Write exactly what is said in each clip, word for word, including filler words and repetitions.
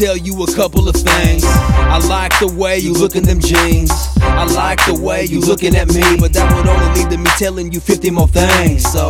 tell you a couple of things. I like the way you look in them jeans. I like the way you looking at me, but that would only lead to me telling you fifty more things. So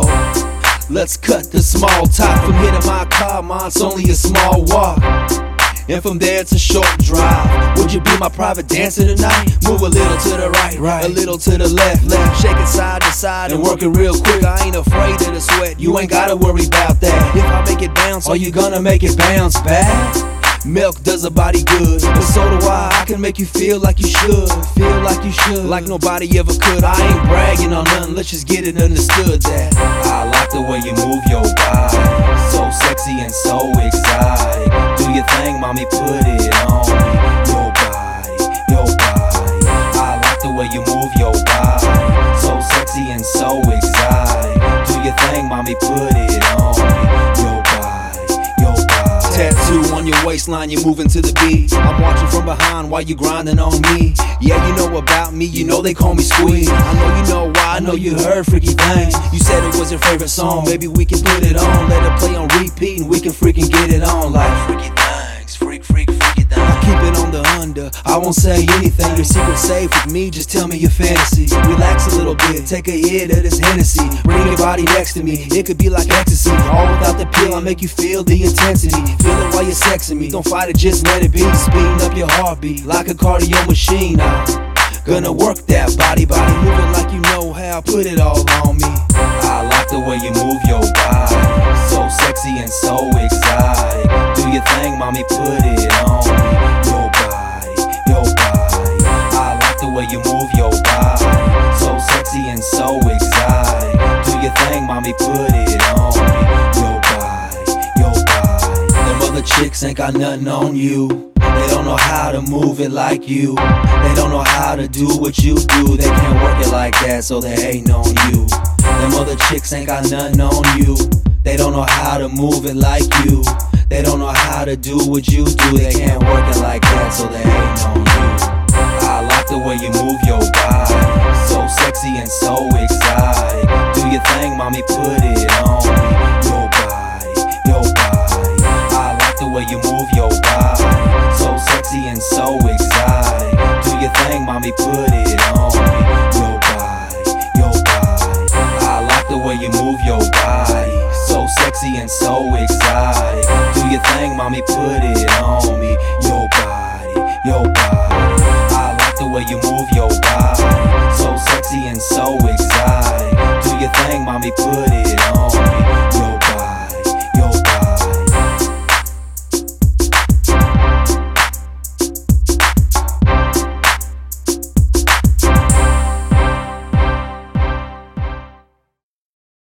let's cut the small talk. From here to my car, mine's only a small walk, and from there it's a short drive. Would you be my private dancer tonight? Move a little to the right, right, a little to the left, left. Shake it side to side and work it real quick. I ain't afraid of the sweat, you ain't gotta worry about that. If I make it bounce, are you gonna make it bounce back? Milk does a body good, but so do I. I can make you feel like you should, feel like you should, like nobody ever could. I ain't bragging on nothing, let's just get it understood that I like the way you move your body, so sexy and so exotic. Do your thing, mommy, put it on me. Your body, your body. I like the way you move your body, so sexy and so exotic. Do your thing, mommy, put it on me. Your body, your body. Tattoo on your waistline, you're moving to the beat. I'm watching from behind while you grinding on me. Yeah, you know about me, you know they call me Squeeze. I know you know why, I know you heard freaky things. You said it was your favorite song, maybe we can put it on. Let it play on repeat and we can freaking get it on. Like freaky things, freak, freak, freaky things. I keep it on the under, I won't say anything. Your secret safe with me, just tell me your fantasy. Relax a little bit, take a hit of this Hennessy. Bring your body next to me, it could be like ecstasy. All without the pill, I make you feel the intensity. Feel it while you're sexing me, don't fight it, just let it be. Speeding up your heartbeat like a cardio machine. I'm gonna work that body, body. Move it like you know how, put it all on me. I like the way you move your body, so sexy and so exotic. Do your thing, mommy, put it on me. Your body, your body. I like the way you move your body, so sexy and so exotic. Do your thing, mommy, put it on me. Your body, your body. Them other chicks ain't got nothing on you. They don't know how to move it like you. They don't know how to do what you do. They can't work it like that, so they hating on you. Them other chicks ain't got nothing on you. They don't know how to move it like you. They don't know how to do what you do. They can't work it like that, so they hating on you. I like the way you move your body, so sexy and so exotic. Do your thing, mommy, put it on me. Your body, your body. I like the way you move your body, so sexy and so exotic. Do your thing, mommy, put it on me. Your body, your body. I like the way you move your body, so sexy and so exotic. Do your thing, mommy, put it on me. Your body, your body. I like the way you move your body, so sexy and so exotic. Do your thing, mommy, put it